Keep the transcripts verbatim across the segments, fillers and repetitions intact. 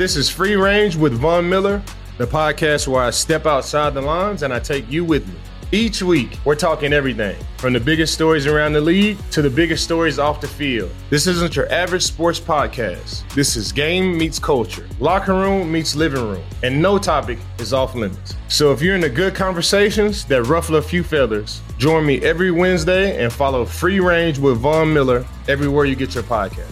This is Free Range with Von Miller, the podcast where I step outside the lines and I take you with me. Each week, we're talking everything from the biggest stories around the league to the biggest stories off the field. This isn't your average sports podcast. This is game meets culture, locker room meets living room, and no topic is off limits. So if you're into good conversations that ruffle a few feathers, join me every Wednesday and follow Free Range with Von Miller everywhere you get your podcast.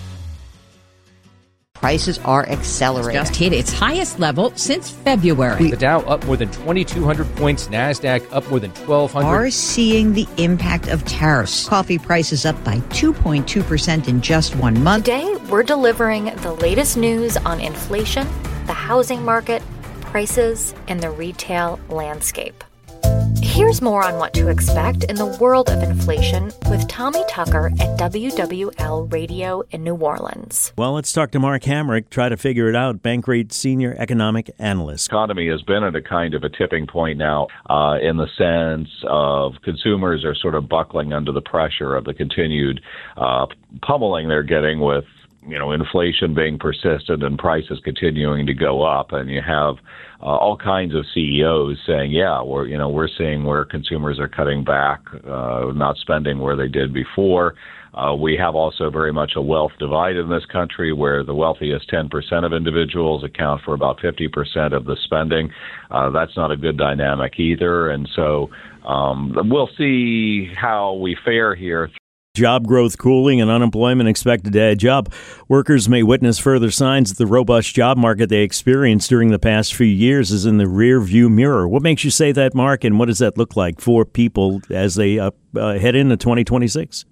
Prices are accelerating. Just hit its highest level since February. The Dow up more than twenty-two hundred points, NASDAQ up more than twelve hundred. Are seeing the impact of tariffs. Coffee prices up by two point two percent in just one month. Today, we're delivering the latest news on inflation, the housing market, prices, and the retail landscape. Here's more on what to expect in the world of inflation with Tommy Tucker at W W L Radio in New Orleans. Well, let's talk to Mark Hamrick, try to figure it out, Bankrate Senior Economic Analyst. The economy has been at a kind of a tipping point now uh, in the sense of consumers are sort of buckling under the pressure of the continued uh, pummeling they're getting with you know, inflation being persistent and prices continuing to go up, and you have uh, all kinds of C E Os saying, "Yeah, we're you know we're seeing where consumers are cutting back, uh, not spending where they did before." Uh, we have also very much a wealth divide in this country, where the wealthiest ten percent of individuals account for about fifty percent of the spending. Uh, that's not a good dynamic either, and so um, we'll see how we fare here. Job growth cooling and unemployment expected to edge up. Workers may witness further signs that the robust job market they experienced during the past few years is in the rear view mirror. What makes you say that, Mark, and what does that look like for people as they uh, uh, head into twenty twenty-six?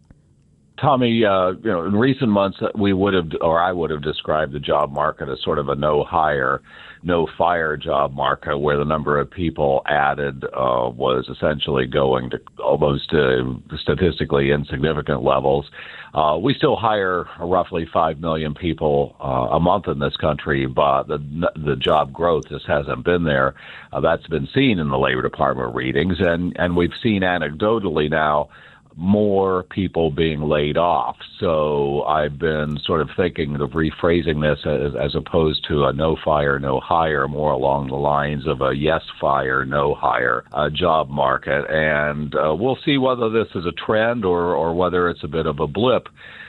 Tommy, uh, you know, in recent months, we would have, or I would have described the job market as sort of a no hire, no fire job market, where the number of people added uh, was essentially going to almost uh, statistically insignificant levels. Uh, we still hire roughly five million people uh, a month in this country, but the the job growth just hasn't been there. Uh, that's been seen in the Labor Department readings, and, and we've seen anecdotally now more people being laid off. So I've been sort of thinking of rephrasing this as, as opposed to a no fire, no hire, more along the lines of a yes fire, no hire uh, job market. And uh, we'll see whether this is a trend or, or whether it's a bit of a blip.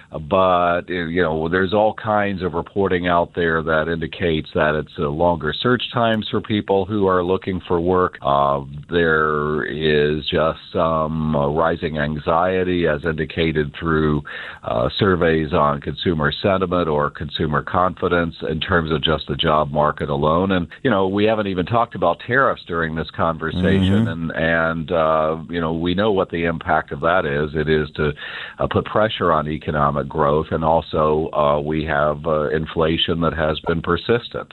But, you know, there's all kinds of reporting out there that indicates that it's uh, longer search times for people who are looking for work. Uh, there is just some uh, rising anxiety, as indicated through uh, surveys on consumer sentiment or consumer confidence in terms of just the job market alone. And, you know, we haven't even talked about tariffs during this conversation. Mm-hmm. And, and uh, you know, we know what the impact of that is. It is to uh, put pressure on economic growth, and also uh, we have uh, inflation that has been persistent.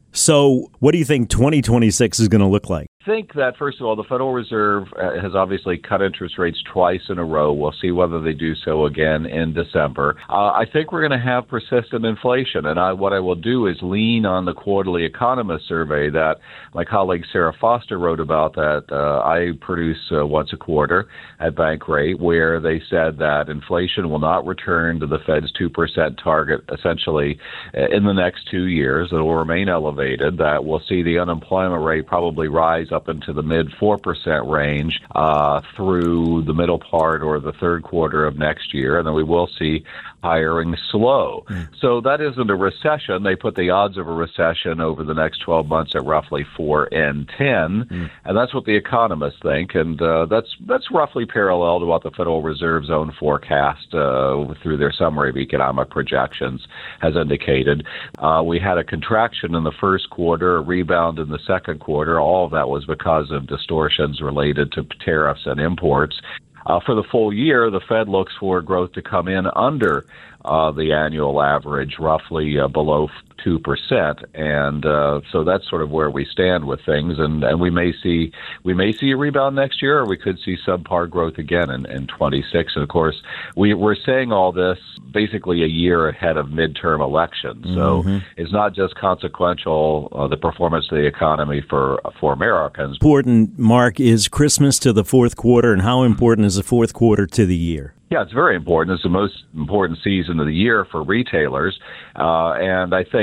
So what do you think twenty twenty-six is going to look like? I think that, first of all, the Federal Reserve has obviously cut interest rates twice in a row. We'll see whether they do so again in December. Uh, I think we're going to have persistent inflation, and I, what I will do is lean on the Quarterly Economist survey that my colleague Sarah Foster wrote about that uh, I produce uh, once a quarter at Bankrate, where they said that inflation will not return to the Fed's two percent target essentially in the next two years. It will remain elevated, that we'll see the unemployment rate probably rise up into the mid four percent range uh, through the middle part or the third quarter of next year, and then we will see hiring slow. Mm. So that isn't a recession. They put the odds of a recession over the next twelve months at roughly four in ten, mm. and that's what the economists think, and uh, that's that's roughly parallel to what the Federal Reserve's own forecast uh, through their summary of economic projections has indicated. Uh, we had a contraction in the first quarter, a rebound in the second quarter. All of that was because of distortions related to tariffs and imports. Uh, for the full year, the Fed looks for growth to come in under uh, the annual average, roughly uh, below two percent, and uh, so that's sort of where we stand with things. And, and we may see we may see a rebound next year, or we could see subpar growth again in, in twenty-six. And of course, we, we're saying all this basically a year ahead of midterm elections, so mm-hmm. it's not just consequential uh, the performance of the economy for for Americans. Important, Mark, is Christmas to the fourth quarter, and how important is the fourth quarter to the year? Yeah, it's very important. It's the most important season of the year for retailers, uh, and I think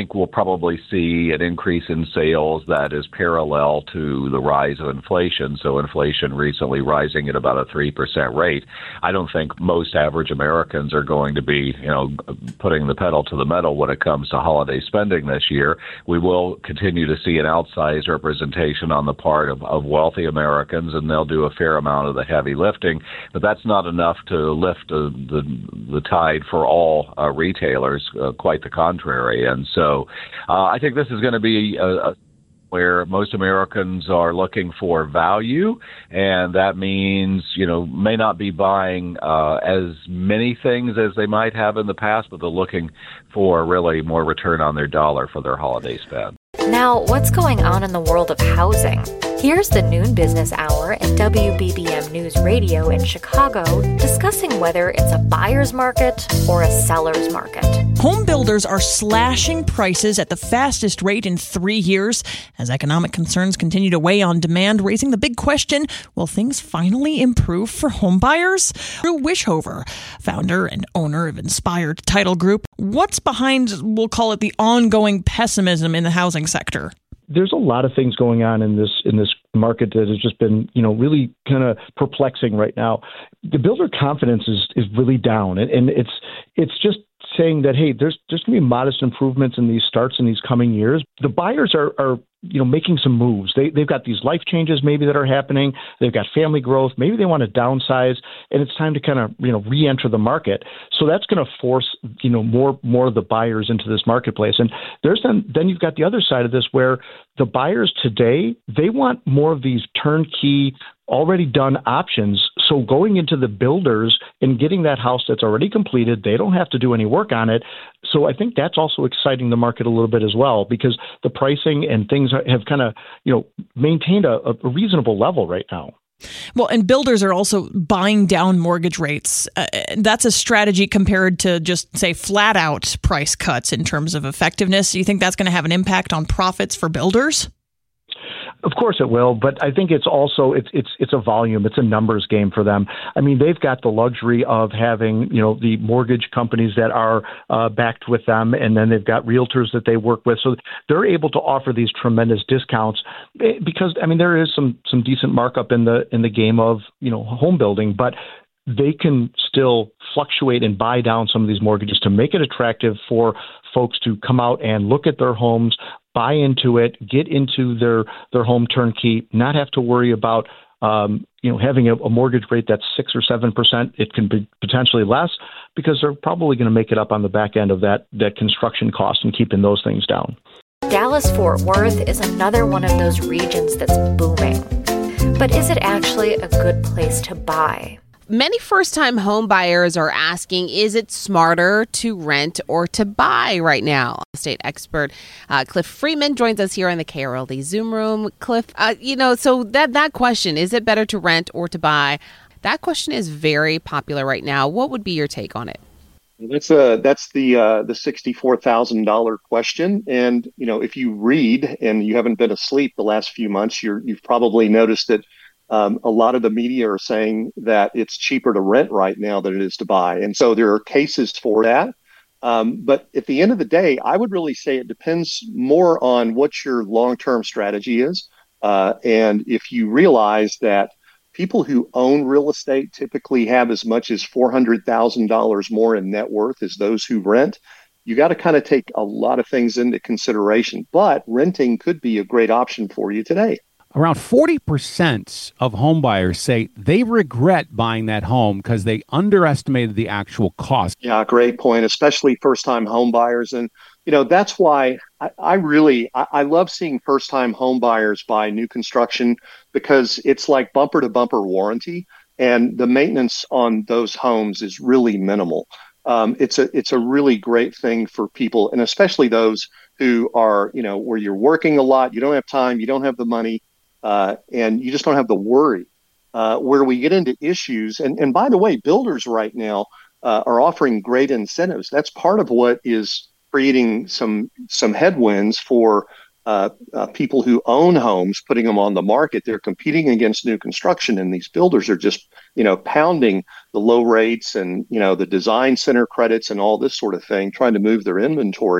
think we'll probably see an increase in sales that is parallel to the rise of inflation. So inflation recently rising at about a three percent rate. I don't think most average Americans are going to be, you know, putting the pedal to the metal when it comes to holiday spending this year. We will continue to see an outsized representation on the part of, of wealthy Americans, and they'll do a fair amount of the heavy lifting. But that's not enough to lift uh, the the tide for all uh, retailers. Uh, quite the contrary. And so uh, I think this is going to be a, a where most Americans are looking for value, and that means, you know, may not be buying uh, as many things as they might have in the past, but they're looking for really more return on their dollar for their holiday spend. Now, what's going on in the world of housing? Here's the Noon Business Hour at W B B M News Radio in Chicago discussing whether it's a buyer's market or a seller's market. Home builders are slashing prices at the fastest rate in three years as economic concerns continue to weigh on demand, raising the big question, will things finally improve for home buyers? Drew Wishover, founder and owner of Inspired Title Group, what's behind, we'll call it, the ongoing pessimism in the housing sector? There's a lot of things going on in this in this market that has just been, you know, really kind of perplexing right now. The builder confidence is is really down, and, and it's it's just saying that, hey, there's there's going to be modest improvements in these starts in these coming years. The buyers are are you know making some moves. They they've got these life changes maybe that are happening. They've got family growth. Maybe they want to downsize, and it's time to kind of you know re-enter the market. So that's going to force you know more more of the buyers into this marketplace. And there's then then you've got the other side of this where the buyers today, they want more of these turnkey, already done options. So going into the builders and getting that house that's already completed, they don't have to do any work on it. So I think that's also exciting the market a little bit as well, because the pricing and things have kind of, you know, maintained a, a reasonable level right now. Well, and builders are also buying down mortgage rates. Uh, that's a strategy compared to just, say, flat out price cuts in terms of effectiveness. Do you think that's going to have an impact on profits for builders? Of course it will, but I think it's also it's it's it's a volume, it's a numbers game for them. I mean, they've got the luxury of having you know the mortgage companies that are uh, backed with them, and then they've got realtors that they work with, so they're able to offer these tremendous discounts because I mean there is some some decent markup in the in the game of you know home building, but they can still fluctuate and buy down some of these mortgages to make it attractive for folks to come out and look at their homes, buy into it, get into their, their home turnkey, not have to worry about um, you know having a, a mortgage rate that's six or seven percent. It can be potentially less because they're probably going to make it up on the back end of that that construction cost and keeping those things down. Dallas-Fort Worth is another one of those regions that's booming. But is it actually a good place to buy? Many first-time home buyers are asking, is it smarter to rent or to buy right now? Estate expert uh, Cliff Freeman joins us here in the K R L D Zoom room. Cliff, uh, you know, so that, that question, is it better to rent or to buy? That question is very popular right now. What would be your take on it? That's uh that's the uh, the sixty-four thousand dollars question. And, you know, if you read and you haven't been asleep the last few months, you're, you've probably noticed that Um, a lot of the media are saying that it's cheaper to rent right now than it is to buy. And so there are cases for that. Um, but at the end of the day, I would really say it depends more on what your long-term strategy is. Uh, and if you realize that people who own real estate typically have as much as four hundred thousand dollars more in net worth as those who rent, you got to kind of take a lot of things into consideration. But renting could be a great option for you today. Around forty percent of home buyers say they regret buying that home because they underestimated the actual cost. Yeah, great point, especially first-time home buyers. And, you know, that's why I, I really, I, I love seeing first-time home buyers buy new construction because it's like bumper-to-bumper warranty, and the maintenance on those homes is really minimal. Um, it's a it's a really great thing for people, and especially those who are, you know, where you're working a lot, you don't have time, you don't have the money, Uh, and you just don't have the worry. Uh, where we get into issues, and, and by the way, builders right now uh, are offering great incentives. That's part of what is creating some some headwinds for uh, uh, people who own homes, putting them on the market. They're competing against new construction, and these builders are just, you know, pounding the low rates and, you know, the design center credits and all this sort of thing, trying to move their inventory.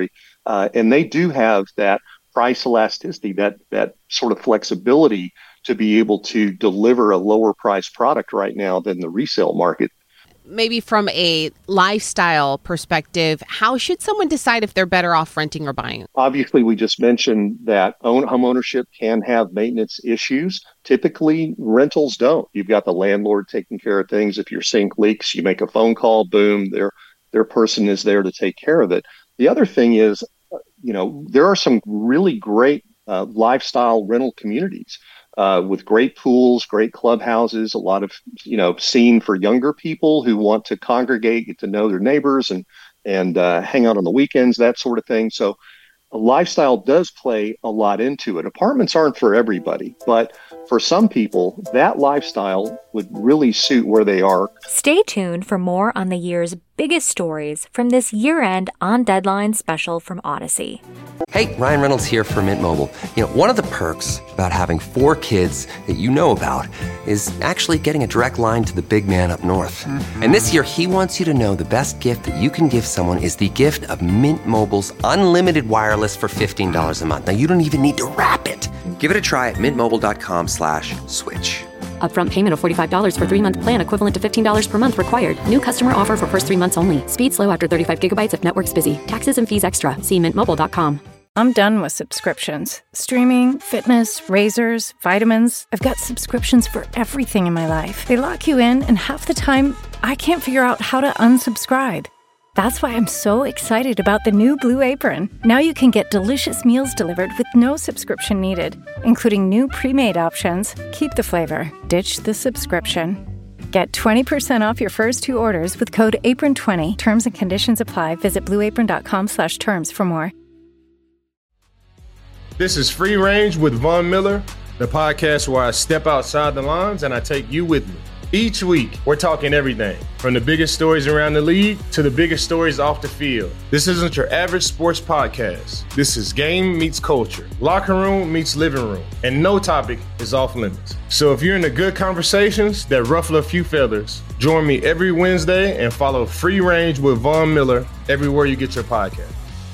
Uh, and they do have that price elasticity, that that sort of flexibility to be able to deliver a lower price product right now than the resale market. Maybe from a lifestyle perspective, how should someone decide if they're better off renting or buying? Obviously, we just mentioned that own home ownership can have maintenance issues. Typically, rentals don't. You've got the landlord taking care of things. If your sink leaks, you make a phone call, boom, their their person is there to take care of it. The other thing is, you know, there are some really great uh, lifestyle rental communities. Uh, with great pools, great clubhouses, a lot of, you know, scene for younger people who want to congregate, get to know their neighbors and and uh, hang out on the weekends, that sort of thing. So a lifestyle does play a lot into it. Apartments aren't for everybody, but for some people, that lifestyle would really suit where they are. Stay tuned for more on the year's biggest stories from this year-end On Deadline special from Odyssey. Hey, Ryan Reynolds here for Mint Mobile. You know, one of the perks about having four kids that you know about is actually getting a direct line to the big man up north. Mm-hmm. And this year, he wants you to know the best gift that you can give someone is the gift of Mint Mobile's unlimited wireless for fifteen dollars a month. Now, you don't even need to wrap it. Give it a try at mintmobile.com slash switch. Upfront payment of forty-five dollars for three-month plan equivalent to fifteen dollars per month required. New customer offer for first three months only. Speed slow after thirty-five gigabytes if network's busy. Taxes and fees extra. See mint mobile dot com. I'm done with subscriptions. Streaming, fitness, razors, vitamins. I've got subscriptions for everything in my life. They lock you in, and half the time, I can't figure out how to unsubscribe. That's why I'm so excited about the new Blue Apron. Now you can get delicious meals delivered with no subscription needed, including new pre-made options. Keep the flavor, ditch the subscription. Get twenty percent off your first two orders with code apron twenty. Terms and conditions apply. Visit blueapron.com slash terms for more. This is Free Range with Von Miller, the podcast where I step outside the lines and I take you with me. Each week, we're talking everything from the biggest stories around the league to the biggest stories off the field. This isn't your average sports podcast. This is game meets culture, locker room meets living room, and no topic is off limits. So if you're into good conversations that ruffle a few feathers, join me every Wednesday and follow Free Range with Von Miller everywhere you get your podcast.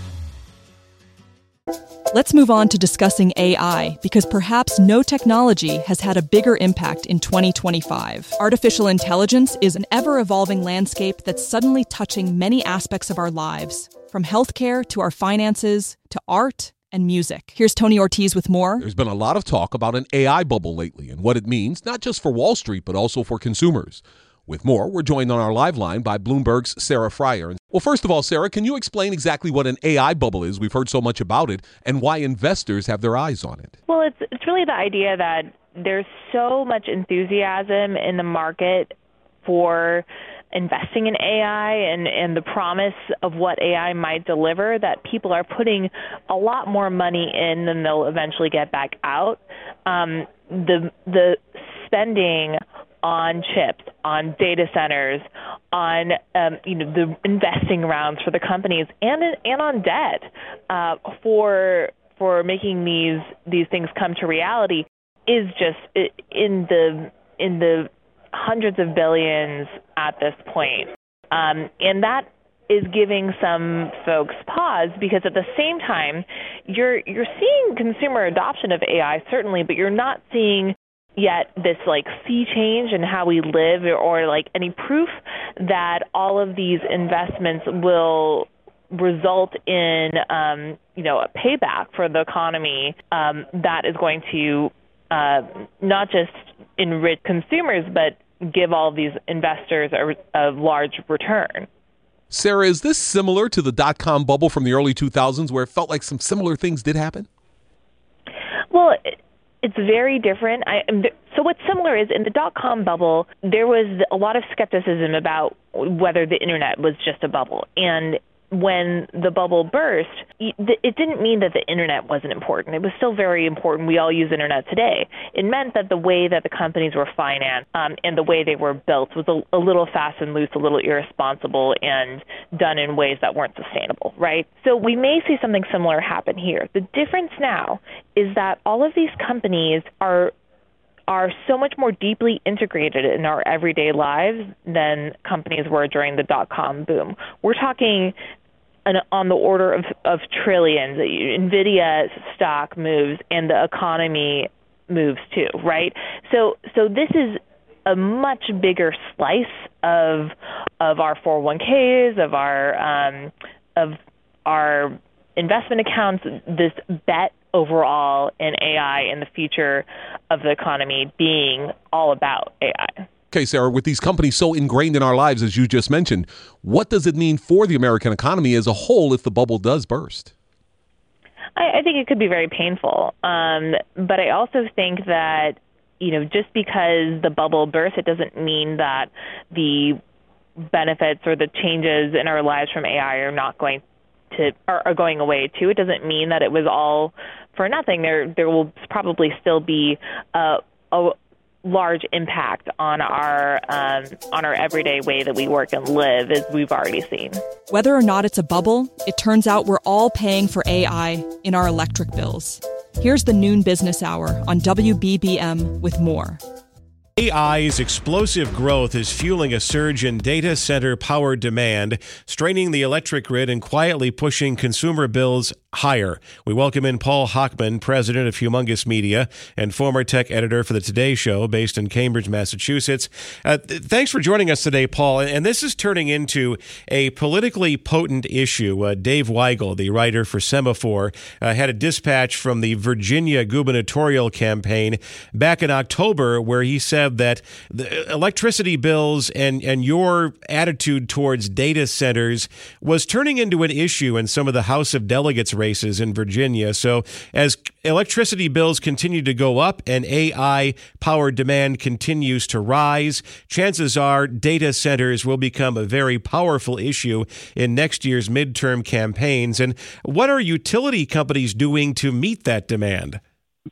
Let's move on to discussing A I, because perhaps no technology has had a bigger impact in twenty twenty-five. Artificial intelligence is an ever-evolving landscape that's suddenly touching many aspects of our lives, from healthcare to our finances to art and music. Here's Tony Ortiz with more. There's been a lot of talk about an A I bubble lately and what it means, not just for Wall Street, but also for consumers. With more, we're joined on our live line by Bloomberg's Sarah Frier. Well, first of all, Sarah, can you explain exactly what an A I bubble is? We've heard so much about it, and why investors have their eyes on it. Well, it's it's really the idea that there's so much enthusiasm in the market for investing in A I and, and the promise of what A I might deliver that people are putting a lot more money in than they'll eventually get back out. Um, the the spending on chips, on data centers, on um, you know the investing rounds for the companies, and and on debt uh, for for making these these things come to reality is just in the in the hundreds of billions at this point, um, and that is giving some folks pause because at the same time you're you're seeing consumer adoption of A I certainly, but you're not seeing yet this like sea change in how we live or, or like any proof that all of these investments will result in um, you know a payback for the economy um, that is going to uh, not just enrich consumers but give all of these investors a, a large return. Sarah, is this similar to the dot-com bubble from the early two thousands where it felt like some similar things did happen? Well, it, It's very different. I, so what's similar is in the dot-com bubble, there was a lot of skepticism about whether the internet was just a bubble. And when the bubble burst, it didn't mean that the internet wasn't important. It was still very important. We all use internet today. It meant that the way that the companies were financed um, and the way they were built was a, a little fast and loose, a little irresponsible, and done in ways that weren't sustainable, right? So we may see something similar happen here. The difference now is that all of these companies are are so much more deeply integrated in our everyday lives than companies were during the dot-com boom. We're talking an, on the order of, of trillions. NVIDIA stock moves and the economy moves too, right? So so this is a much bigger slice of of our four oh one k's, of our um, of our investment accounts, this bet overall in A I and the future of the economy being all about A I. Okay, Sarah, with these companies so ingrained in our lives, as you just mentioned, what does it mean for the American economy as a whole if the bubble does burst? I, I think it could be very painful. Um, but I also think that, you know, just because the bubble bursts, it doesn't mean that the benefits or the changes in our lives from A I are not going to are, are going away too. It doesn't mean that it was all for nothing. There there will probably still be a, a large impact on our um, on our everyday way that we work and live, as we've already seen. Whether or not it's a bubble, it turns out we're all paying for A I in our electric bills. Here's the Noon Business Hour on W B B M with more. A I's explosive growth is fueling a surge in data center power demand, straining the electric grid and quietly pushing consumer bills higher. We welcome in Paul Hochman, president of Humongous Media and former tech editor for the Today Show based in Cambridge, Massachusetts. Uh, th- thanks for joining us today, Paul. And this is turning into a politically potent issue. Uh, Dave Weigel, the writer for Semaphore, uh, had a dispatch from the Virginia gubernatorial campaign back in October where he said that the electricity bills and, and your attitude towards data centers was turning into an issue in some of the House of Delegates races in Virginia. So as electricity bills continue to go up and A I power demand continues to rise, chances are data centers will become a very powerful issue in next year's midterm campaigns. And what are utility companies doing to meet that demand?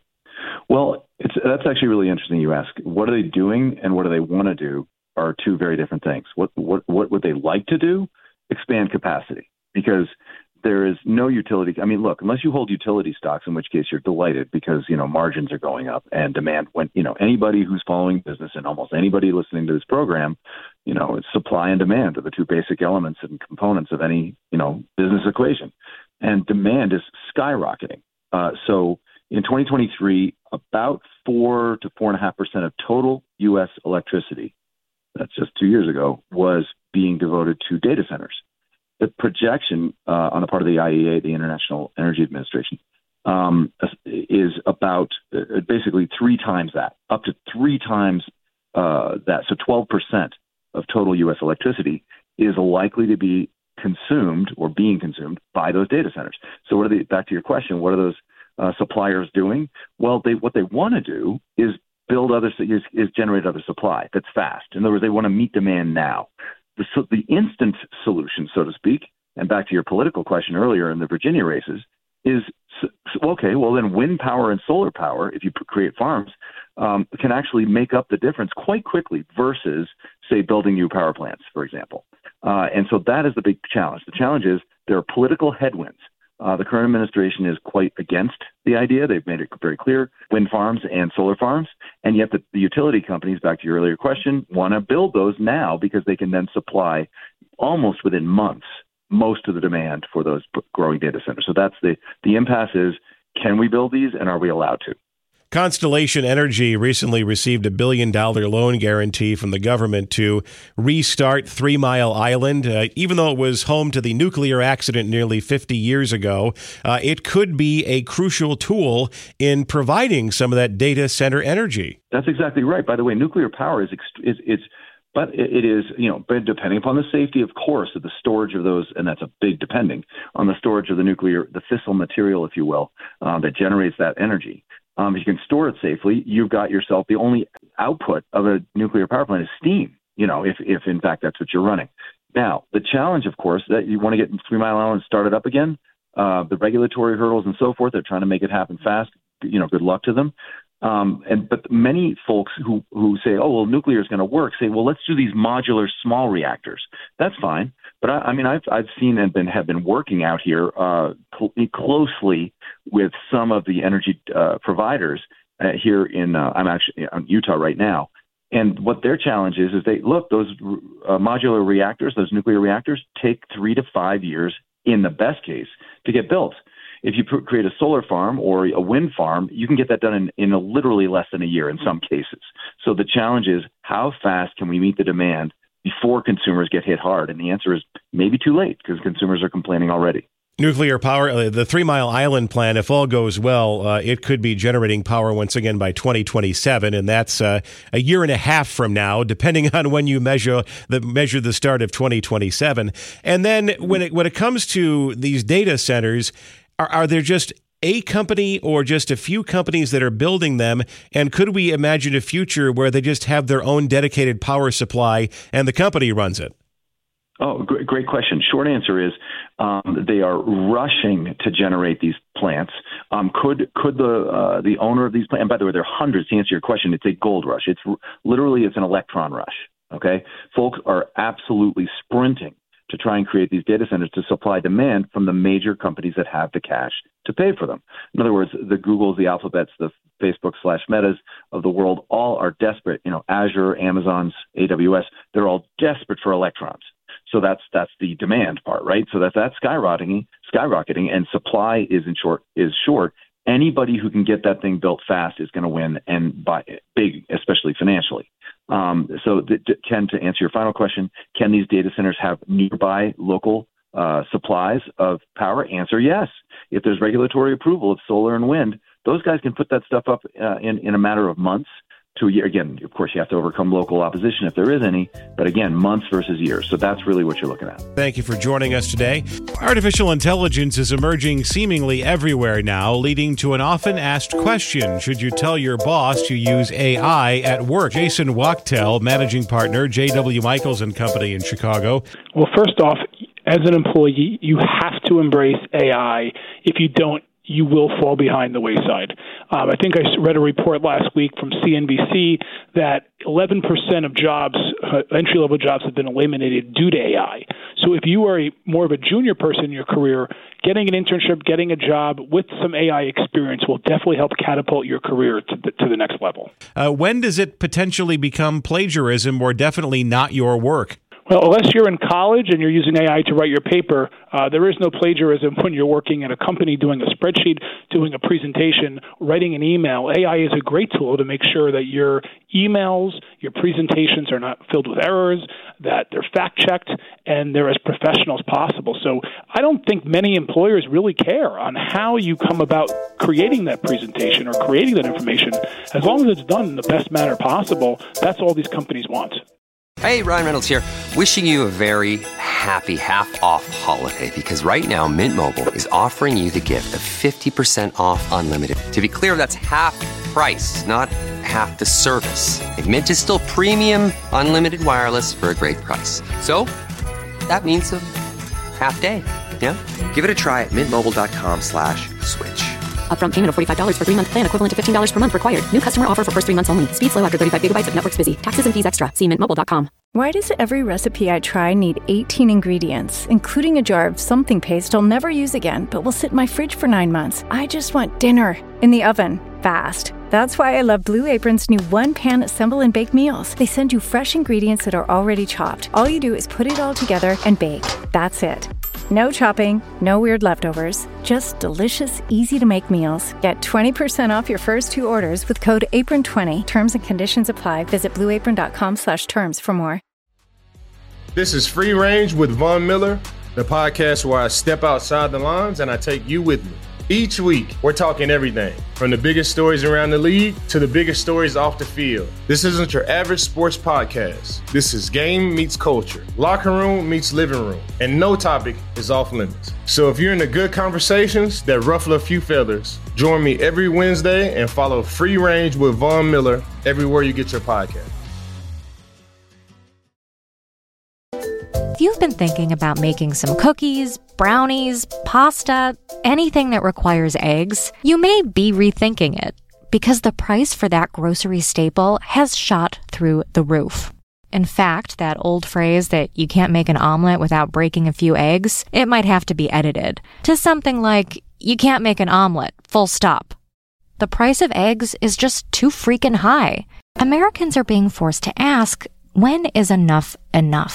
Well, it's, that's actually really interesting you ask. What are they doing and what do they want to do are two very different things. What, what, what would they like to do? Expand capacity, because there is no utility. I mean, look, unless you hold utility stocks, in which case you're delighted because, you know, margins are going up and demand when, you know, anybody who's following business and almost anybody listening to this program, you know, it's supply and demand are the two basic elements and components of any, you know, business equation. And demand is skyrocketing. Uh, so in twenty twenty-three, about four to four and a half percent of total U S electricity, that's just two years ago, was being devoted to data centers. The projection uh, on the part of the I E A, the International Energy Administration, um, is about uh, basically three times that, up to three times uh, that. So twelve percent of total U S electricity is likely to be consumed or being consumed by those data centers. So what are they, back to your question, what are those uh, suppliers doing? Well, they what they want to do is build other, is, is generate other supply that's fast. In other words, they want to meet demand now. The, so the instant solution, so to speak, and back to your political question earlier in the Virginia races, is, okay, well, then wind power and solar power, if you create farms, um, can actually make up the difference quite quickly versus, say, building new power plants, for example. Uh, and so that is the big challenge. The challenge is there are political headwinds. Uh, the current administration is quite against the idea. They've made it very clear, wind farms and solar farms. And yet the, the utility companies, back to your earlier question, want to build those now because they can then supply almost within months most of the demand for those growing data centers. So that's the, the impasse is, can we build these and are we allowed to? Constellation Energy recently received a billion dollar loan guarantee from the government to restart Three Mile Island. Uh, even though it was home to the nuclear accident nearly fifty years ago, uh, it could be a crucial tool in providing some of that data center energy. That's exactly right. By the way, nuclear power is, is it's But it is, you know, but depending upon the safety, of course, of the storage of those, and that's a big depending on the storage of the nuclear, the fissile material, if you will, uh, that generates that energy. Um, if you can store it safely, you've got yourself, the only output of a nuclear power plant is steam, you know, if, if in fact that's what you're running. Now, the challenge, of course, that you want to get Three Mile Island started up again, uh, the regulatory hurdles and so forth, they're trying to make it happen fast. You know, good luck to them. Um, and but many folks who, who say, oh, well, nuclear is going to work, say, well, let's do these modular small reactors. That's fine. But I, I mean, I've I've seen and been have been working out here uh, cl- closely with some of the energy uh, providers uh, here in uh, I'm actually in Utah right now. And what their challenge is is they look those uh, modular reactors, those nuclear reactors, take three to five years in the best case, to get built. If you pr- create a solar farm or a wind farm, you can get that done in, in a literally less than a year in some cases. So the challenge is, how fast can we meet the demand before consumers get hit hard? And the answer is maybe too late, because consumers are complaining already. Nuclear power, uh, the Three Mile Island plant, if all goes well, uh, it could be generating power once again by twenty twenty-seven, and that's uh, a year and a half from now, depending on when you measure the measure the start of twenty twenty-seven. And then when it when it comes to these data centers, are, are there just a company or just a few companies that are building them? And could we imagine a future where they just have their own dedicated power supply and the company runs it? Oh, great, great question. Short answer is um, they are rushing to generate these plants. Um, could could the uh, the owner of these plants, and by the way, there are hundreds, to answer your question, it's a gold rush. It's literally, it's an electron rush, okay? Folks are absolutely sprinting to try and create these data centers to supply demand from the major companies that have the cash to pay for them. In other words, the Googles, the Alphabets, the Facebook slash Metas of the world all are desperate. You know, Azure, Amazon's, A W S, they're all desperate for electrons. So that's that's the demand part, right? So that's that's skyrocketing, skyrocketing, and supply is in short is short. Anybody who can get that thing built fast is going to win, and by big, especially financially. Um, so, th- th- Ken, to answer your final question, can these data centers have nearby local uh, supplies of power? Answer: yes. If there's regulatory approval of solar and wind, those guys can put that stuff up uh, in in a matter of months to a year. Again, of course, you have to overcome local opposition if there is any, but again, months versus years. So that's really what you're looking at. Thank you for joining us today. Artificial intelligence is emerging seemingly everywhere now, leading to an often asked question: should you tell your boss to use A I at work? Jason Wachtel, managing partner, J W Michaels and Company in Chicago. Well, first off, as an employee, you have to embrace A I. If you don't, you will fall behind the wayside. Um, I think I read a report last week from C N B C that eleven percent of jobs, uh, entry-level jobs, have been eliminated due to A I. So if you are a, more of a junior person in your career, getting an internship, getting a job with some A I experience will definitely help catapult your career to the, to the next level. Uh, when does it potentially become plagiarism or definitely not your work? Well, unless you're in college and you're using A I to write your paper, uh, there is no plagiarism when you're working at a company doing a spreadsheet, doing a presentation, writing an email. A I is a great tool to make sure that your emails, your presentations are not filled with errors, that they're fact-checked, and they're as professional as possible. So I don't think many employers really care on how you come about creating that presentation or creating that information. As long as it's done in the best manner possible, that's all these companies want. Hey, Ryan Reynolds here, wishing you a very happy half-off holiday, because right now Mint Mobile is offering you the gift of fifty percent off unlimited. To be clear, that's half price, not half the service. And Mint is still premium unlimited wireless for a great price. So that means a half day, yeah? Give it a try at mintmobile.com slash switch. Upfront payment of forty-five dollars for three-month plan, equivalent to fifteen dollars per month required. New customer offer for first three months only. Speed slow after thirty-five gigabytes if network's busy. Taxes and fees extra. See mint mobile dot com. Why does every recipe I try need eighteen ingredients, including a jar of something paste I'll never use again, but will sit in my fridge for nine months? I just want dinner in the oven, fast. That's why I love Blue Apron's new one-pan assemble and bake meals. They send you fresh ingredients that are already chopped. All you do is put it all together and bake. That's it. No chopping, no weird leftovers, just delicious, easy-to-make meals. Get twenty percent off your first two orders with code apron twenty. Terms and conditions apply. Visit blueapron.com slash terms for more. This is Free Range with Von Miller, the podcast where I step outside the lines and I take you with me. Each week, we're talking everything from the biggest stories around the league to the biggest stories off the field. This isn't your average sports podcast. This is game meets culture, locker room meets living room, and no topic is off limits. So if you're into good conversations that ruffle a few feathers, join me every Wednesday and follow Free Range with Von Miller everywhere you get your podcast. If you've been thinking about making some cookies, brownies, pasta, anything that requires eggs, you may be rethinking it because the price for that grocery staple has shot through the roof. In fact, that old phrase that you can't make an omelet without breaking a few eggs, it might have to be edited to something like, you can't make an omelet, full stop. The price of eggs is just too freaking high. Americans are being forced to ask, when is enough enough?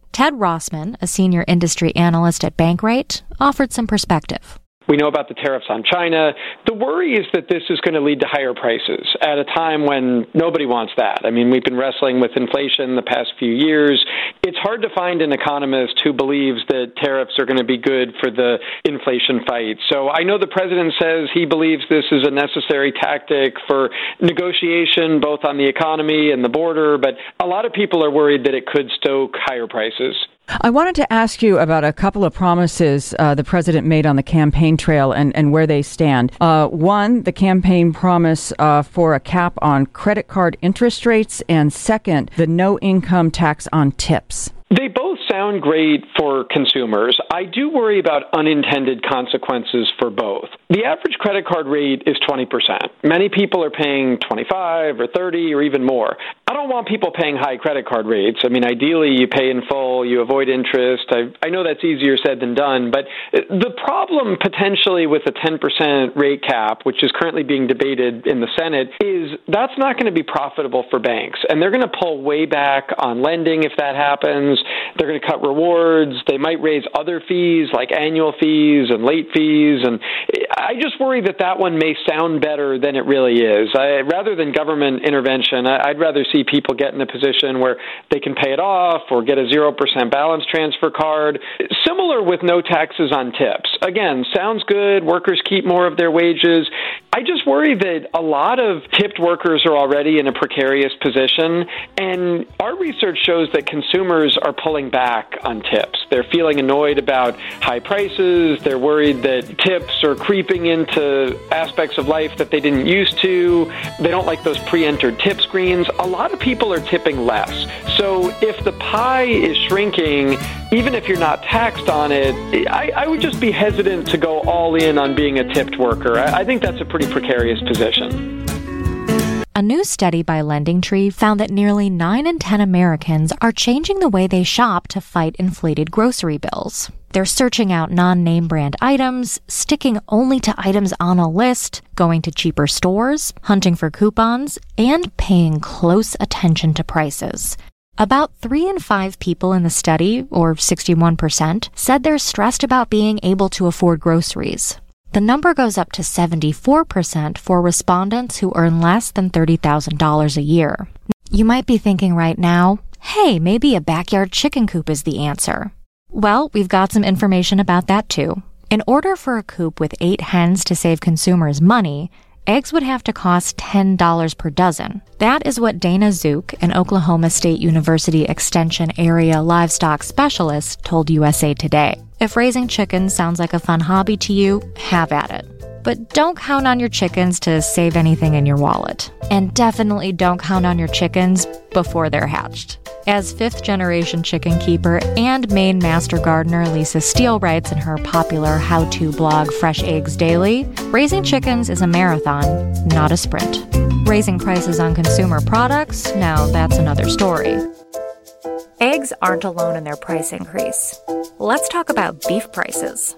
Ted Rossman, a senior industry analyst at Bankrate, offered some perspective. We know about the tariffs on China. The worry is that this is going to lead to higher prices at a time when nobody wants that. I mean, we've been wrestling with inflation the past few years. It's hard to find an economist who believes that tariffs are going to be good for the inflation fight. So I know the president says he believes this is a necessary tactic for negotiation, both on the economy and the border, but a lot of people are worried that it could stoke higher prices. I wanted to ask you about a couple of promises uh, the president made on the campaign trail and, and where they stand. Uh, one, the campaign promise uh, for a cap on credit card interest rates, and second, the no income tax on tips. They both sound great for consumers. I do worry about unintended consequences for both. The average credit card rate is twenty percent. Many people are paying twenty-five or thirty or even more. I don't want people paying high credit card rates. I mean, ideally, you pay in full, you avoid interest. I, I know that's easier said than done, but the problem potentially with a ten percent rate cap, which is currently being debated in the Senate, is that's not going to be profitable for banks. And they're going to pull way back on lending if that happens. They're going to cut rewards. They might raise other fees like annual fees and late fees. And I just worry that that one may sound better than it really is. I, rather than government intervention, I, I'd rather see people get in a position where they can pay it off or get a zero percent balance transfer card. Similar with no taxes on tips. Again, sounds good. Workers keep more of their wages. I just worry that a lot of tipped workers are already in a precarious position, and our research shows that consumers are pulling back on tips. They're feeling annoyed about high prices. They're worried that tips are creeping into aspects of life that they didn't used to. They don't like those pre-entered tip screens. A lot of people are tipping less. So if the pie is shrinking, even if you're not taxed on it, I, I would just be hesitant to go all in on being a tipped worker. I, I think that's a pretty precarious position. A new study by LendingTree found that nearly nine in ten Americans are changing the way they shop to fight inflated grocery bills. They're searching out non-name brand items, sticking only to items on a list, going to cheaper stores, hunting for coupons, and paying close attention to prices. About three in five people in the study, or sixty-one percent, said they're stressed about being able to afford groceries. The number goes up to seventy-four percent for respondents who earn less than thirty thousand dollars a year. You might be thinking right now, hey, maybe a backyard chicken coop is the answer. Well, we've got some information about that too. In order for a coop with eight hens to save consumers money, eggs would have to cost ten dollars per dozen. That is what Dana Zook, an Oklahoma State University Extension area livestock specialist, told U S A Today. If raising chickens sounds like a fun hobby to you, have at it. But don't count on your chickens to save anything in your wallet. And definitely don't count on your chickens before they're hatched. As fifth-generation chicken keeper and Maine master gardener Lisa Steele writes in her popular how-to blog Fresh Eggs Daily, raising chickens is a marathon, not a sprint. Raising prices on consumer products, now that's another story. Eggs aren't alone in their price increase. Let's talk about beef prices.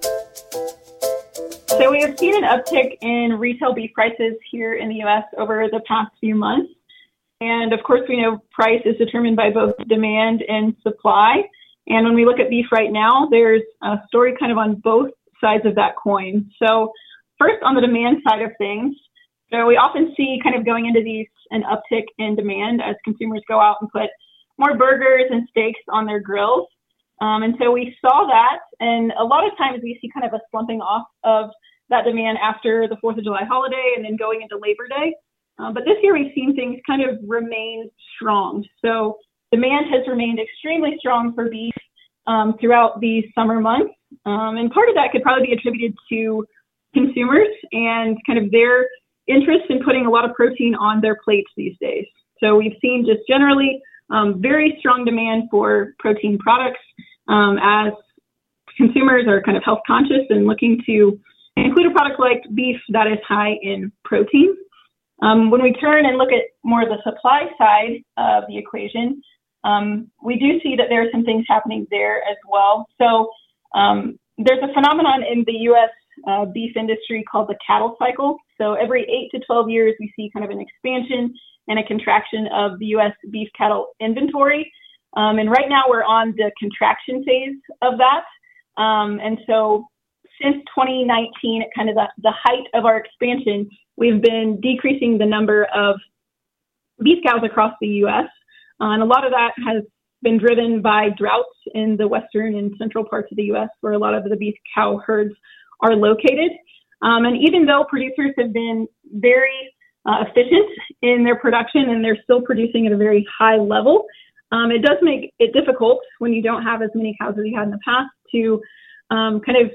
So we have seen an uptick in retail beef prices here in the U S over the past few months. And of course, we know price is determined by both demand and supply. And when we look at beef right now, there's a story kind of on both sides of that coin. So first, on the demand side of things, so we often see kind of going into these an uptick in demand as consumers go out and put more burgers and steaks on their grills. Um, and so we saw that, and a lot of times we see kind of a slumping off of that demand after the fourth of July holiday and then going into Labor Day. Uh, but this year we've seen things kind of remain strong. So demand has remained extremely strong for beef um, throughout these summer months. Um, and part of that could probably be attributed to consumers and kind of their interest in putting a lot of protein on their plates these days. So we've seen just generally um, very strong demand for protein products um, as consumers are kind of health conscious and looking to include a product like beef that is high in protein. Um, when we turn and look at more of the supply side of the equation, um, we do see that there are some things happening there as well. So um, there's a phenomenon in the U S uh, beef industry called the cattle cycle. So every eight to twelve years, we see kind of an expansion and a contraction of the U S beef cattle inventory. Um, and right now we're on the contraction phase of that. Um, and so since twenty nineteen, at kind of the, the height of our expansion, we've been decreasing the number of beef cows across the U S. Uh, and a lot of that has been driven by droughts in the western and central parts of the U S where a lot of the beef cow herds are located. Um, and even though producers have been very uh, efficient in their production and they're still producing at a very high level, um, it does make it difficult when you don't have as many cows as you had in the past to um, kind of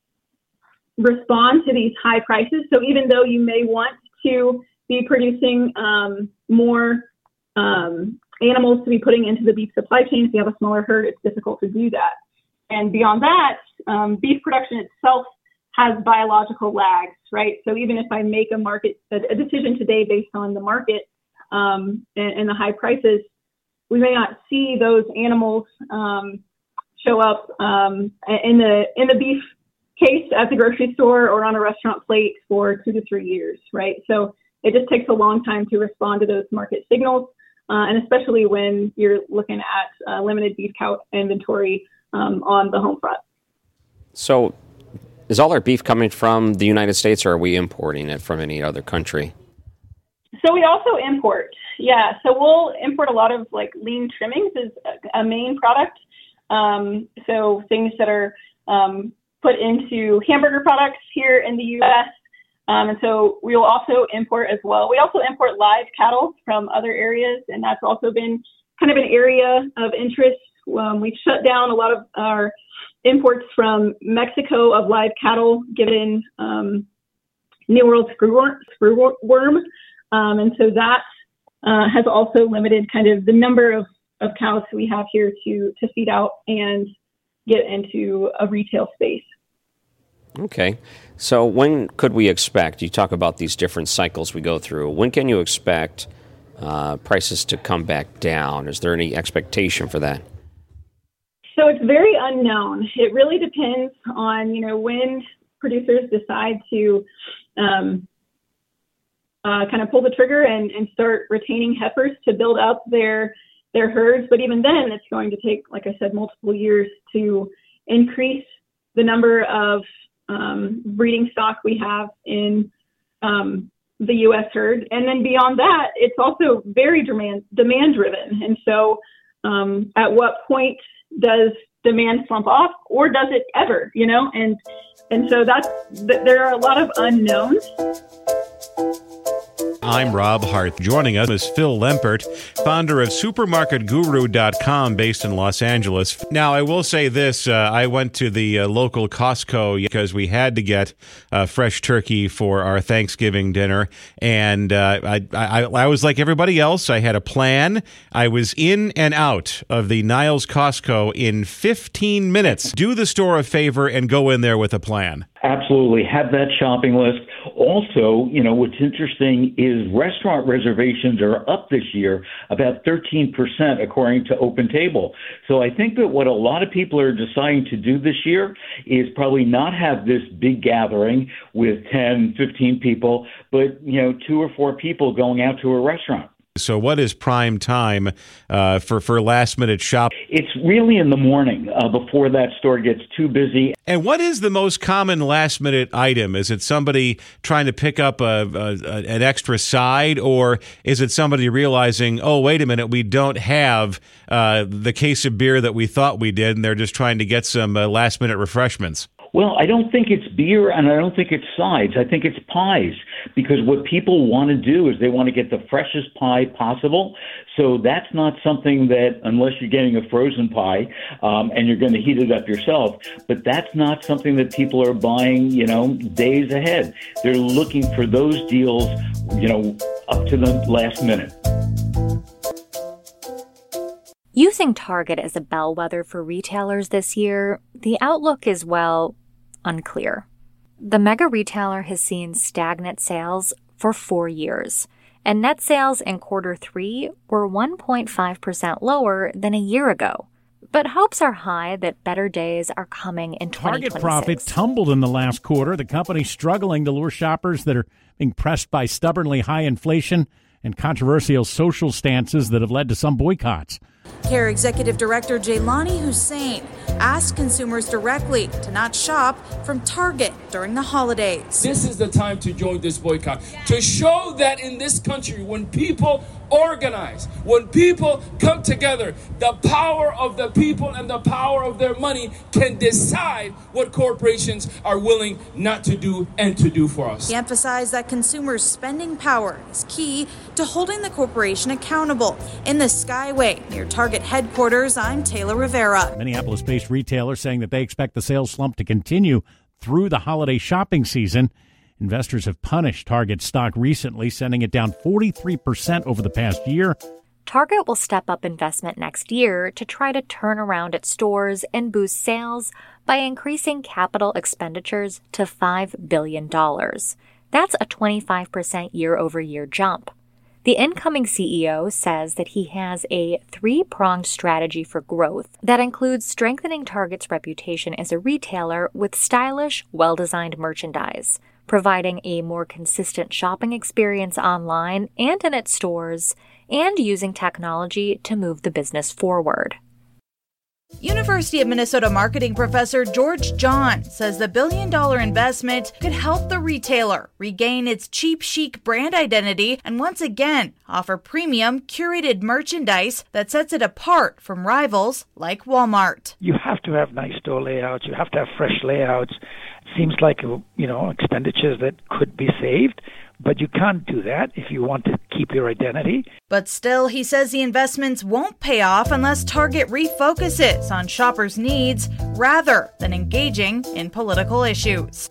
respond to these high prices. So even though you may want to be producing um, more um, animals to be putting into the beef supply chain, if you have a smaller herd, it's difficult to do that. And beyond that, um, beef production itself has biological lags, right? So even if I make a market a, a decision today based on the market um, and, and the high prices, we may not see those animals um, show up um, in the in the beef case at the grocery store or on a restaurant plate for two to three years, right? So it just takes a long time to respond to those market signals, uh, and especially when you're looking at uh, limited beef cow inventory um, on the home front. So is all our beef coming from the United States, or are we importing it from any other country? So we also import, yeah. So we'll import a lot of like lean trimmings is a, a main product. Um, so things that are um, put into hamburger products here in the U S. Um, and so we will also import as well. We also import live cattle from other areas, and that's also been kind of an area of interest. Um, we've shut down a lot of our imports from Mexico of live cattle, given um, New World screwworm, screwworm. Um, and so that uh, has also limited kind of the number of, of cows we have here to, to feed out and get into a retail space. Okay. So when could we expect, you talk about these different cycles we go through, when can you expect uh, prices to come back down? Is there any expectation for that? So it's very unknown. It really depends on, you know, when producers decide to um, uh, kind of pull the trigger and, and start retaining heifers to build up their their herds. But even then, it's going to take, like I said, multiple years to increase the number of um, breeding stock we have in um, the U S herd. And then beyond that, it's also very demand demand driven. And so um, at what point does demand slump off, or does it ever, you know? And and so that's, there are a lot of unknowns. I'm Rob Hart. Joining us is Phil Lempert, founder of supermarket guru dot com based in Los Angeles. Now, I will say this. Uh, I went to the uh, local Costco because we had to get uh, fresh turkey for our Thanksgiving dinner. And uh, I, I, I was like everybody else. I had a plan. I was in and out of the Niles Costco in fifteen minutes. Do the store a favor and go in there with a plan. Absolutely. Have that shopping list. Also, you know, what's interesting is restaurant reservations are up this year about thirteen percent according to OpenTable. So I think that what a lot of people are deciding to do this year is probably not have this big gathering with ten, fifteen people, but, you know, two or four people going out to a restaurant. So what is prime time uh, for, for last-minute shop? It's really in the morning uh, before that store gets too busy. And what is the most common last-minute item? Is it somebody trying to pick up a, a, an extra side, or is it somebody realizing, oh, wait a minute, we don't have uh, the case of beer that we thought we did, and they're just trying to get some uh, last-minute refreshments? Well, I don't think it's beer, and I don't think it's sides. I think it's pies, because what people want to do is they want to get the freshest pie possible. So that's not something that, unless you're getting a frozen pie um, and you're going to heat it up yourself, but that's not something that people are buying, you know, days ahead. They're looking for those deals, you know, up to the last minute. Using Target as a bellwether for retailers this year, the outlook is, well, unclear. The mega retailer has seen stagnant sales for four years, and net sales in quarter three were one point five percent lower than a year ago. But hopes are high that better days are coming in twenty twenty-six. Target profit tumbled in the last quarter. The company struggling to lure shoppers that are being pressed by stubbornly high inflation and controversial social stances that have led to some boycotts. CARE Executive Director Jaylani Hussein asked consumers directly to not shop from Target during the holidays. This is the time to join this boycott, to show that in this country, when people organize, when people come together, the power of the people and the power of their money can decide what corporations are willing not to do and to do for us. He emphasized that consumers' spending power is key to holding the corporation accountable. In the Skyway near Target headquarters, I'm Taylor Rivera. Minneapolis-based retailers saying that they expect the sales slump to continue through the holiday shopping season. Investors have punished Target stock recently, sending it down forty-three percent over the past year. Target will step up investment next year to try to turn around its stores and boost sales by increasing capital expenditures to five billion dollars. That's a twenty-five percent year-over-year jump. The incoming C E O says that he has a three-pronged strategy for growth that includes strengthening Target's reputation as a retailer with stylish, well-designed merchandise, providing a more consistent shopping experience online and in its stores, and using technology to move the business forward. University of Minnesota marketing professor George John says the billion-dollar investment could help the retailer regain its cheap chic brand identity and once again offer premium, curated merchandise that sets it apart from rivals like Walmart. You have to have nice store layouts. You have to have fresh layouts. Seems like, you know, expenditures that could be saved, but you can't do that if you want to keep your identity. But still, he says the investments won't pay off unless Target refocuses on shoppers' needs rather than engaging in political issues.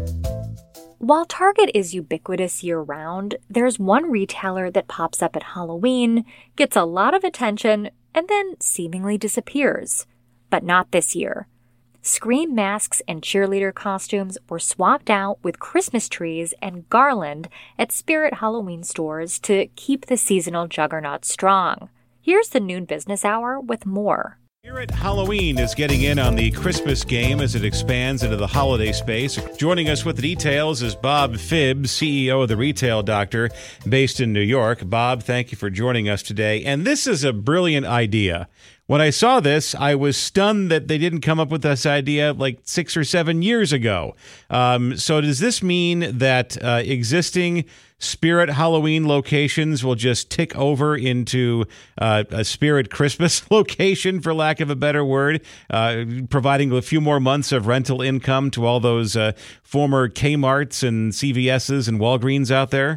While Target is ubiquitous year-round, there's one retailer that pops up at Halloween, gets a lot of attention, and then seemingly disappears. But not this year. Scream masks and cheerleader costumes were swapped out with Christmas trees and garland at Spirit Halloween stores to keep the seasonal juggernaut strong. Here's the Noon Business Hour with more. Spirit Halloween is getting in on the Christmas game as it expands into the holiday space. Joining us with the details is Bob Phibbs, C E O of The Retail Doctor, based in New York. Bob, thank you for joining us today. And this is a brilliant idea. When I saw this, I was stunned that they didn't come up with this idea like six or seven years ago. Um, so does this mean that uh, existing Spirit Halloween locations will just tick over into uh, a Spirit Christmas location, for lack of a better word, uh, providing a few more months of rental income to all those uh, former Kmarts and C V S's and Walgreens out there?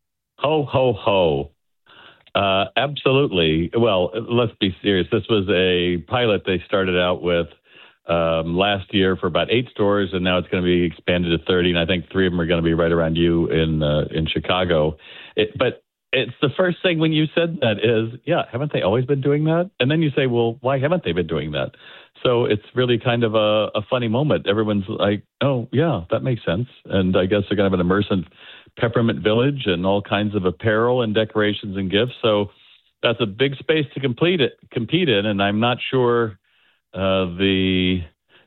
Ho, ho, ho. Uh, absolutely. Well, let's be serious. This was a pilot they started out with um, last year for about eight stores, and now it's going to be expanded to thirty, and I think three of them are going to be right around you in uh, in Chicago. It, but it's the first thing when you said that is, yeah, haven't they always been doing that? And then you say, well, why haven't they been doing that? So it's really kind of a, a funny moment. Everyone's like, oh, yeah, that makes sense. And I guess they're going to have an immersive Peppermint Village and all kinds of apparel and decorations and gifts. So that's a big space to complete it, compete in. And I'm not sure uh, the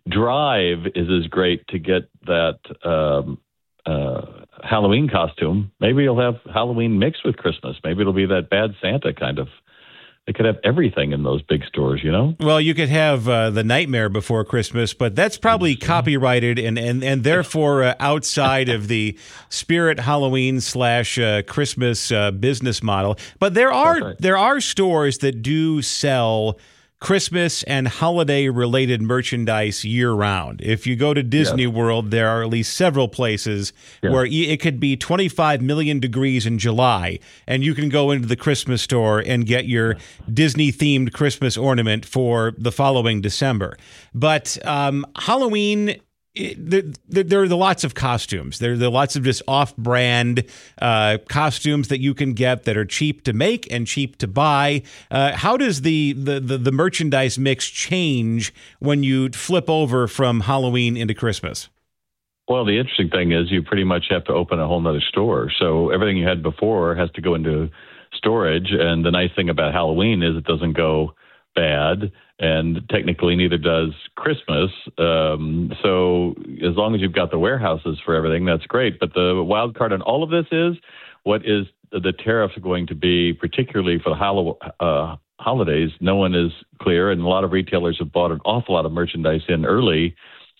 drive is as great to get that um, uh, Halloween costume. Maybe you'll have Halloween mixed with Christmas. Maybe it'll be that Bad Santa kind of. They could have everything in those big stores, you know? Well, you could have uh, the Nightmare Before Christmas, but that's probably copyrighted and, and, and therefore uh, outside of the Spirit Halloween slash uh, Christmas uh, business model. But there are right. there are stores that do sell Christmas and holiday-related merchandise year-round. If you go to Disney yeah. World, there are at least several places yeah. where it could be twenty-five million degrees in July, and you can go into the Christmas store and get your Disney-themed Christmas ornament for the following December. But um, Halloween... It, there, there, there are lots of costumes. There, there are lots of just off-brand uh, costumes that you can get that are cheap to make and cheap to buy. Uh, how does the, the, the, the merchandise mix change when you flip over from Halloween into Christmas? Well, the interesting thing is you pretty much have to open a whole nother store. So everything you had before has to go into storage. And the nice thing about Halloween is it doesn't go bad. And technically neither does Christmas. Um, so as long as you've got the warehouses for everything, that's great. But the wild card on all of this is what is the tariffs going to be, particularly for the Hall- uh, holidays. No one is clear, and a lot of retailers have bought an awful lot of merchandise in early,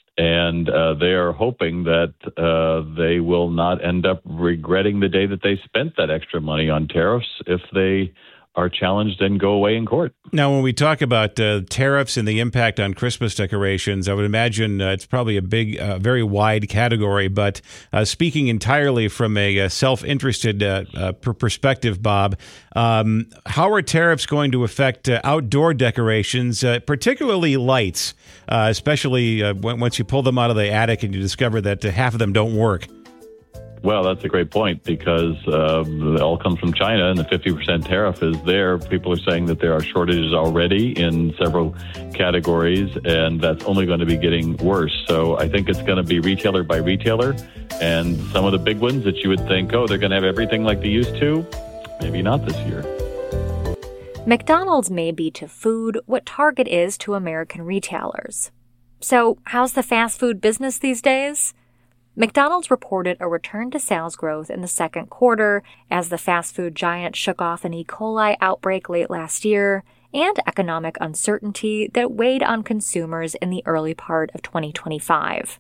and uh, they are hoping that uh, they will not end up regretting the day that they spent that extra money on tariffs if they are challenged and go away in court. Now, when we talk about uh, tariffs and the impact on Christmas decorations, I would imagine uh, it's probably a big, uh, very wide category. But uh, speaking entirely from a, a self-interested uh, uh, perspective, Bob, um, how are tariffs going to affect uh, outdoor decorations, uh, particularly lights, uh, especially uh, when, once you pull them out of the attic and you discover that uh, half of them don't work? Well, that's a great point because um, it all comes from China and the fifty percent tariff is there. People are saying that there are shortages already in several categories, and that's only going to be getting worse. So I think it's going to be retailer by retailer, and some of the big ones that you would think, oh, they're going to have everything like they used to, maybe not this year. McDonald's may be to food what Target is to American retailers. So how's the fast food business these days? McDonald's reported a return to sales growth in the second quarter as the fast food giant shook off an E. coli outbreak late last year and economic uncertainty that weighed on consumers in the early part of twenty twenty-five.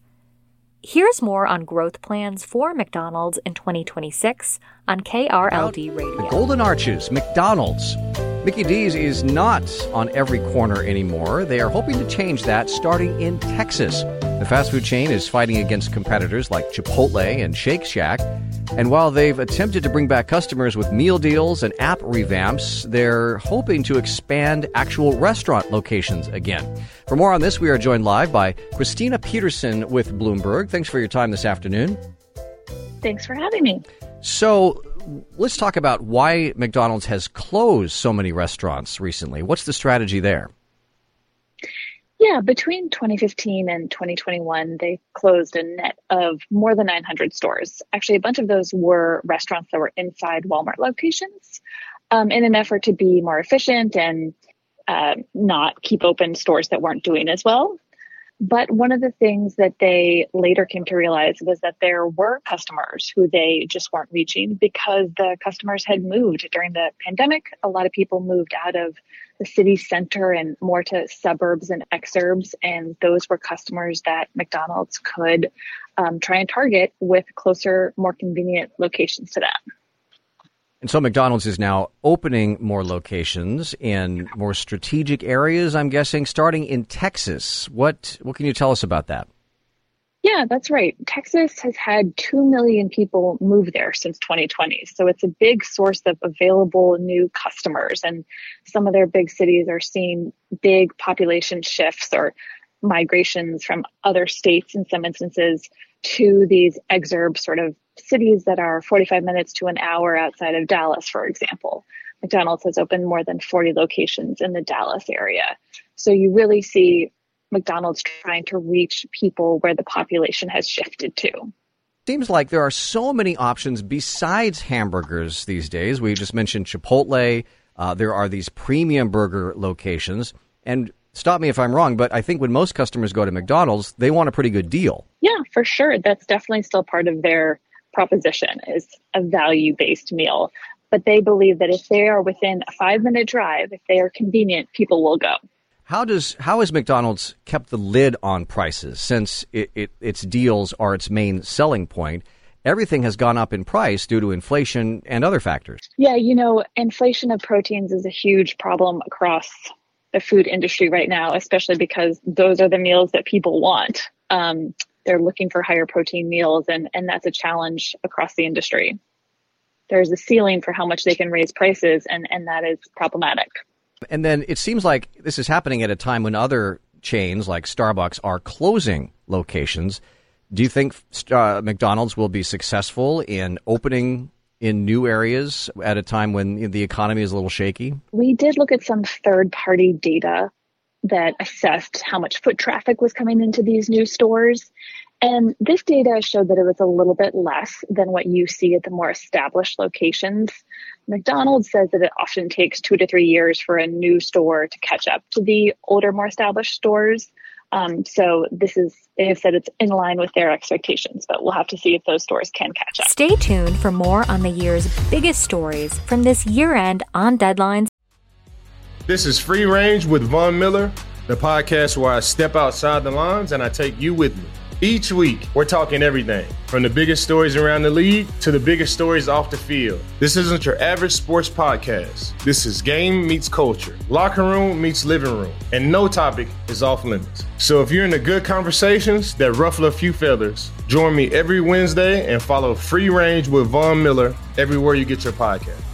Here's more on growth plans for McDonald's in twenty twenty-six on K R L D Radio. The Golden Arches, McDonald's. Mickey D's is not on every corner anymore. They are hoping to change that starting in Texas. The fast food chain is fighting against competitors like Chipotle and Shake Shack. And while they've attempted to bring back customers with meal deals and app revamps, they're hoping to expand actual restaurant locations again. For more on this, we are joined live by Christina Peterson with Bloomberg. Thanks for your time this afternoon. Thanks for having me. So let's talk about why McDonald's has closed so many restaurants recently. What's the strategy there? Yeah, between twenty fifteen and twenty twenty-one, they closed a net of more than nine hundred stores. Actually, a bunch of those were restaurants that were inside Walmart locations um, in an effort to be more efficient and uh, not keep open stores that weren't doing as well. But one of the things that they later came to realize was that there were customers who they just weren't reaching because the customers had moved during the pandemic. A lot of people moved out of the city center and more to suburbs and exurbs. And those were customers that McDonald's could um, try and target with closer, more convenient locations to them. And so McDonald's is now opening more locations in more strategic areas, I'm guessing, starting in Texas. What what can you tell us about that? Yeah, that's right. Texas has had two million people move there since twenty twenty. So it's a big source of available new customers. And some of their big cities are seeing big population shifts or migrations from other states in some instances to these exurb sort of cities that are forty-five minutes to an hour outside of Dallas, for example. McDonald's has opened more than forty locations in the Dallas area. So you really see McDonald's trying to reach people where the population has shifted to. Seems like there are so many options besides hamburgers these days. We just mentioned Chipotle. Uh, there are these premium burger locations. And stop me if I'm wrong, but I think when most customers go to McDonald's, they want a pretty good deal. Yeah, for sure. That's definitely still part of their proposition is a value-based meal. But they believe that if they are within a five-minute drive, if they are convenient, people will go. How does how has McDonald's kept the lid on prices since it, it, its deals are its main selling point? Everything has gone up in price due to inflation and other factors. Yeah, you know, inflation of proteins is a huge problem across the food industry right now, especially because those are the meals that people want. Um, they're looking for higher protein meals, and, and that's a challenge across the industry. There's a ceiling for how much they can raise prices, and, and that is problematic. And then it seems like this is happening at a time when other chains like Starbucks are closing locations. Do you think uh, McDonald's will be successful in opening in new areas at a time when the economy is a little shaky? We did look at some third-party data that assessed how much foot traffic was coming into these new stores. And this data showed that it was a little bit less than what you see at the more established locations. McDonald's says that it often takes two to three years for a new store to catch up to the older, more established stores. Um, so this is, they have said it's in line with their expectations, but we'll have to see if those stores can catch up. Stay tuned for more on the year's biggest stories from this year-end On Deadlines. This is Free Range with Von Miller, the podcast where I step outside the lines and I take you with me. Each week, we're talking everything from the biggest stories around the league to the biggest stories off the field. This isn't your average sports podcast. This is game meets culture, locker room meets living room, and no topic is off limits. So if you're into good conversations that ruffle a few feathers, join me every Wednesday and follow Free Range with Von Miller everywhere you get your podcast.